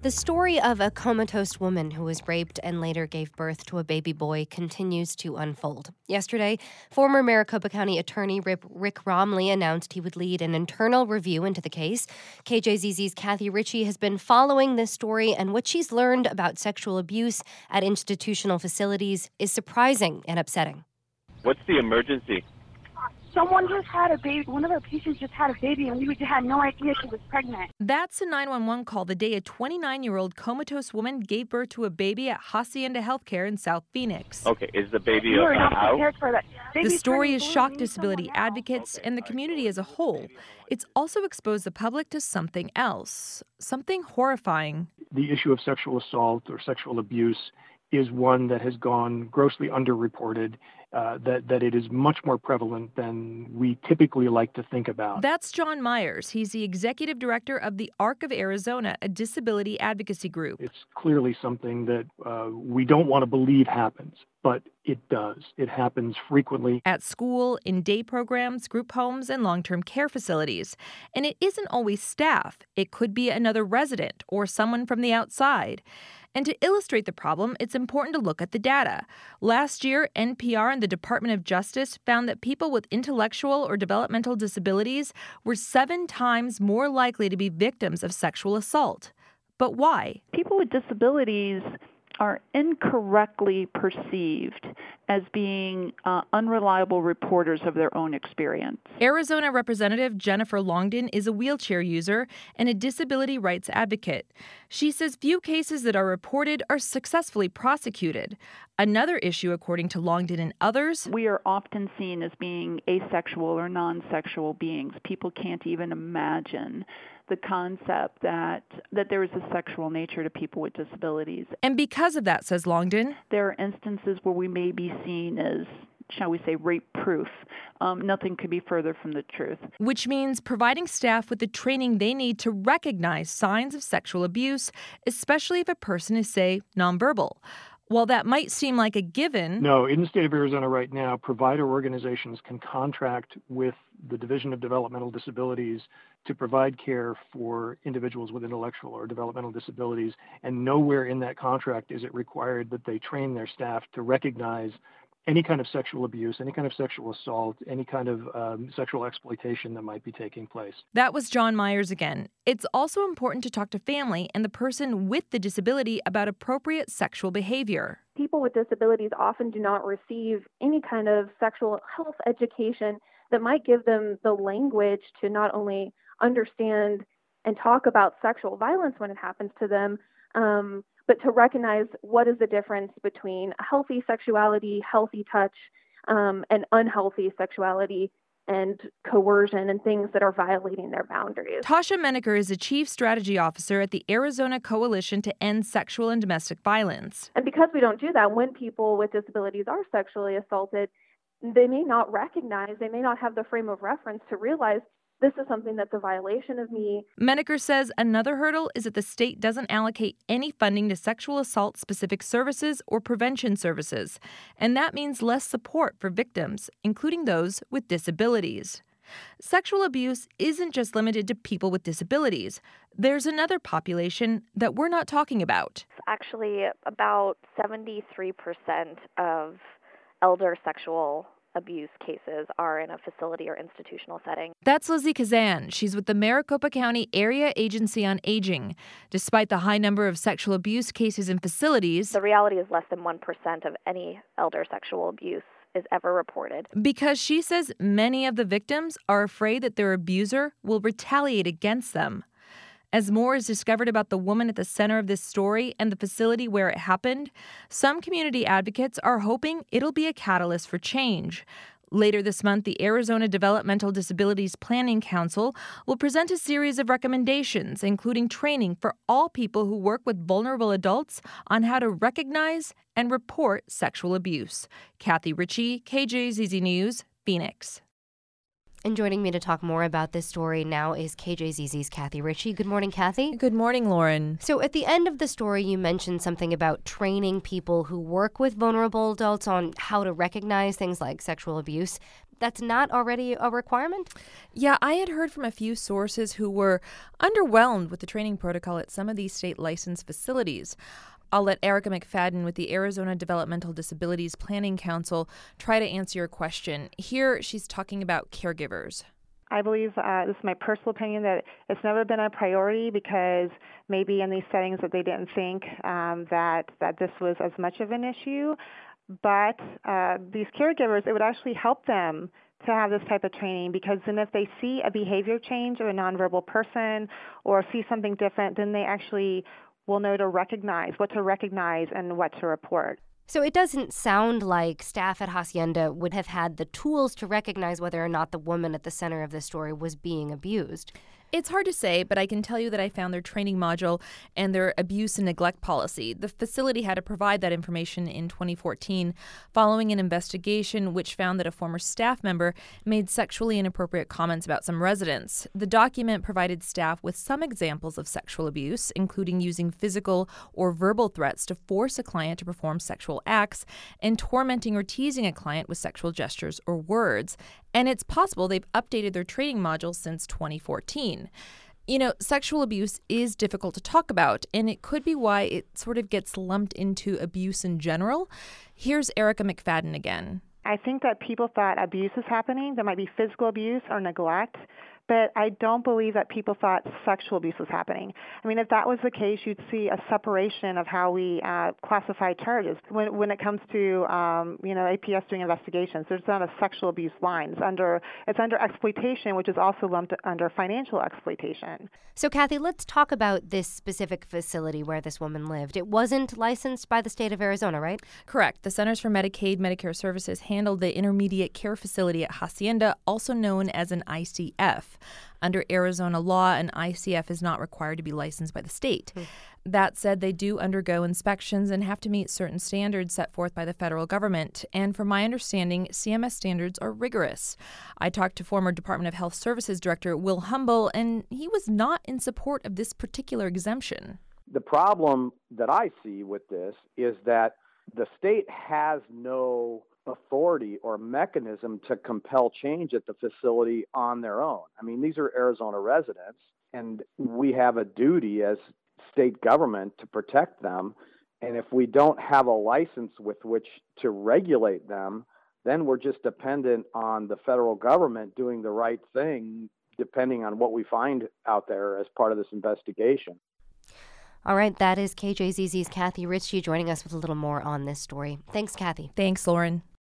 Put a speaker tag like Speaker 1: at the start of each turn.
Speaker 1: The story of a comatose woman who was raped and later gave birth to a baby boy continues to unfold. Yesterday, former Maricopa County Attorney Rick Romley announced he would lead an internal review into the case. KJZZ's Kathy Ritchie has been following this story, and what she's learned about sexual abuse at institutional facilities is surprising and upsetting.
Speaker 2: What's the emergency?
Speaker 3: Someone just had a baby. One of our patients just had a baby, and we just had no idea she was pregnant.
Speaker 4: That's a 911 call the day a 29-year-old comatose woman gave birth to a baby at Hacienda Healthcare in South Phoenix.
Speaker 2: Okay, is the baby
Speaker 3: We were not
Speaker 2: out?
Speaker 3: prepared for that.
Speaker 4: The story has
Speaker 3: Baby's
Speaker 4: shocked
Speaker 3: turning blue.
Speaker 4: disability
Speaker 3: We need someone
Speaker 4: advocates
Speaker 3: now.
Speaker 4: and the community as a whole. It's also exposed the public to something else, something horrifying.
Speaker 5: The issue of sexual assault or sexual abuse is one that has gone grossly underreported, that it is much more prevalent than we typically like to think about.
Speaker 4: That's John Myers. He's the executive director of the ARC of Arizona, a disability advocacy group.
Speaker 5: It's clearly something that we don't want to believe happens, but it does. It happens frequently.
Speaker 4: At school, in day programs, group homes, and long-term care facilities. And it isn't always staff. It could be another resident or someone from the outside. And to illustrate the problem, it's important to look at the data. Last year, NPR and the Department of Justice found that people with intellectual or developmental disabilities were 7 times more likely to be victims of sexual assault. But why?
Speaker 6: People with disabilities are incorrectly perceived as being unreliable reporters of their own experience.
Speaker 4: Arizona Representative Jennifer Longden is a wheelchair user and a disability rights advocate. She says few cases that are reported are successfully prosecuted. Another issue, according to Longden and others,
Speaker 6: We are often seen as being asexual or non-sexual beings. People can't even imagine the concept that there is a sexual nature to people with disabilities.
Speaker 4: and because of that, says Longden,
Speaker 6: There are instances where we may be seen as, shall we say, rape-proof. Nothing could be further from the truth.
Speaker 4: which means providing staff with the training they need to recognize signs of sexual abuse, especially if a person is, say, nonverbal. While that might seem like a given,
Speaker 5: No, in the state of Arizona right now, provider organizations can contract with the Division of Developmental Disabilities to provide care for individuals with intellectual or developmental disabilities, and nowhere in that contract is it required that they train their staff to recognize any kind of sexual abuse, any kind of sexual assault, any kind of sexual exploitation that might be taking place.
Speaker 4: that was John Myers again. It's also important to talk to family and the person with the disability about appropriate sexual behavior.
Speaker 7: People with disabilities often do not receive any kind of sexual health education that might give them the language to not only understand and talk about sexual violence when it happens to them, but to recognize what is the difference between a healthy sexuality, healthy touch, and unhealthy sexuality and coercion and things that are violating their boundaries.
Speaker 4: Tasha Menaker is a chief strategy officer at the Arizona Coalition to End Sexual and Domestic Violence.
Speaker 7: And because we don't do that, when people with disabilities are sexually assaulted, they may not recognize, they may not have the frame of reference to realize this is something that's a violation of me.
Speaker 4: Menaker says another hurdle is that the state doesn't allocate any funding to sexual assault specific services or prevention services, and that means less support for victims, including those with disabilities. Sexual abuse isn't just limited to people with disabilities. There's another population that we're not talking about.
Speaker 8: Actually, about 73% of elder sexual abuse cases are in a facility or institutional setting.
Speaker 4: That's Lizzie Kazan. She's with the Maricopa County Area Agency on Aging. Despite the high number of sexual abuse cases in facilities,
Speaker 8: The reality is less than 1% of any elder sexual abuse is ever reported.
Speaker 4: because she says many of the victims are afraid that their abuser will retaliate against them. As more is discovered about the woman at the center of this story and the facility where it happened, some community advocates are hoping it'll be a catalyst for change. Later this month, the Arizona Developmental Disabilities Planning Council will present a series of recommendations, including training for all people who work with vulnerable adults on how to recognize and report sexual abuse. Kathy Ritchie, KJZZ News, Phoenix.
Speaker 1: And joining me to talk more about this story now is KJZZ's Kathy Ritchie. Good morning, Kathy.
Speaker 4: Good morning, Lauren.
Speaker 1: So at the end of the story, you mentioned something about training people who work with vulnerable adults on how to recognize things like sexual abuse. that's not already a requirement?
Speaker 4: Yeah, I had heard from a few sources who were underwhelmed with the training protocol at some of these state licensed facilities. I'll let Erica McFadden with the Arizona Developmental Disabilities Planning Council try to answer your question. Here, she's talking about caregivers.
Speaker 9: I believe, this is my personal opinion, that it's never been a priority because maybe in these settings that they didn't think that this was as much of an issue. But these caregivers, it would actually help them to have this type of training, because then if they see a behavior change of a nonverbal person or see something different, then they actually will know what to recognize and what to report.
Speaker 1: So it doesn't sound like staff at Hacienda would have had the tools to recognize whether or not the woman at the center of the story was being abused.
Speaker 4: It's hard to say, but I can tell you that I found their training module and their abuse and neglect policy. The facility had to provide that information in 2014 following an investigation which found that a former staff member made sexually inappropriate comments about some residents. The document provided staff with some examples of sexual abuse, including using physical or verbal threats to force a client to perform sexual acts and tormenting or teasing a client with sexual gestures or words. And it's possible they've updated their training modules since 2014. You know, sexual abuse is difficult to talk about, and it could be why it sort of gets lumped into abuse in general. Here's Erica McFadden again.
Speaker 9: I think that people thought abuse is happening. There might be physical abuse or neglect, but I don't believe that people thought sexual abuse was happening. I mean, if that was the case, you'd see a separation of how we classify charges. When it comes to, APS doing investigations, there's not a sexual abuse line. It's under exploitation, which is also lumped under financial exploitation.
Speaker 1: So, Kathy, let's talk about this specific facility where this woman lived. It wasn't licensed by the state of Arizona, right?
Speaker 4: Correct. The Centers for Medicaid Medicare Services handled the intermediate care facility at Hacienda, also known as an ICF. Under Arizona law, an ICF is not required to be licensed by the state. That said, they do undergo inspections and have to meet certain standards set forth by the federal government. And from my understanding, CMS standards are rigorous. I talked to former Department of Health Services Director Will Humble, and he was not in support of this particular exemption.
Speaker 10: The problem that I see with this is that the state has no authority or mechanism to compel change at the facility on their own. I mean, these are Arizona residents, and we have a duty as state government to protect them. And if we don't have a license with which to regulate them, then we're just dependent on the federal government doing the right thing, depending on what we find out there as part of this investigation.
Speaker 1: All right, that is KJZZ's Kathy Ritchie joining us with a little more on this story. Thanks, Kathy.
Speaker 4: Thanks, Lauren.